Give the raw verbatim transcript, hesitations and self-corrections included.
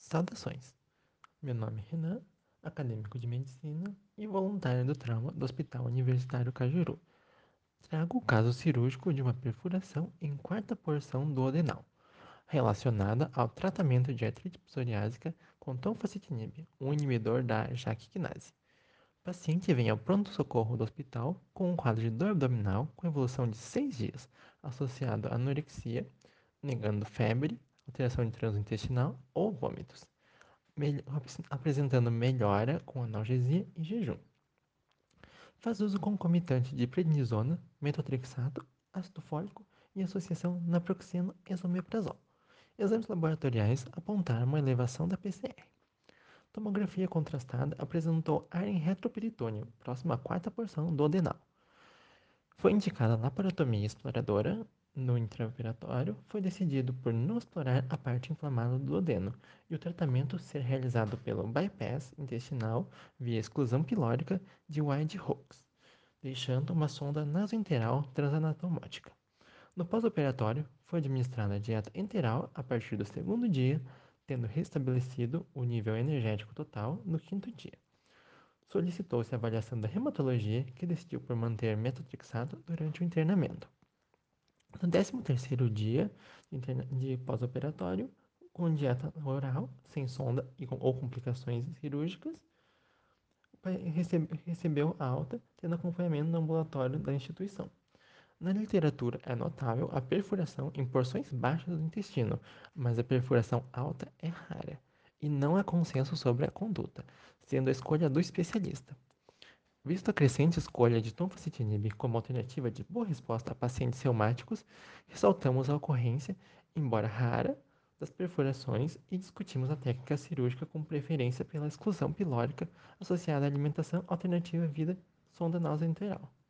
Saudações! Meu nome é Renan, acadêmico de medicina e voluntário do trauma do Hospital Universitário Cajuru. Trago o caso cirúrgico de uma perfuração em quarta porção do duodenal, relacionada ao tratamento de artrite psoriásica com tonfacitinib, um inibidor da JAK quinase. O paciente vem ao pronto-socorro do hospital com um quadro de dor abdominal com evolução de seis dias, associado a anorexia, negando febre, alteração de trânsito intestinal ou vômitos, apresentando melhora com analgesia e jejum. Faz uso concomitante de prednisona, metotrexato, ácido fólico e associação naproxeno-esomeprazol. Exames laboratoriais apontaram uma elevação da P C R. Tomografia contrastada apresentou área em retroperitônio, próximo à quarta porção do duodenal. Foi indicada laparotomia exploradora no intraoperatório. Foi decidido por não explorar a parte inflamada do duodeno e o tratamento ser realizado pelo bypass intestinal via exclusão pilórica de Wide-Hooks, deixando uma sonda nasoenteral transanatomótica. No pós-operatório, foi administrada a dieta enteral a partir do segundo dia, tendo restabelecido o nível energético total no quinto dia. Solicitou-se a avaliação da hematologia, que decidiu por manter metotrexato durante o internamento. No décimo terceiro dia de pós-operatório, com dieta oral, sem sonda e com, ou complicações cirúrgicas, recebe, recebeu alta, tendo acompanhamento no ambulatório da instituição. Na literatura é notável a perfuração em porções baixas do intestino, mas a perfuração alta é rara, e não há consenso sobre a conduta, sendo a escolha do especialista. Visto a crescente escolha de tonfacitinib como alternativa de boa resposta a pacientes reumáticos, ressaltamos a ocorrência, embora rara, das perfurações e discutimos a técnica cirúrgica com preferência pela exclusão pilórica associada à alimentação alternativa via sonda nasoenteral.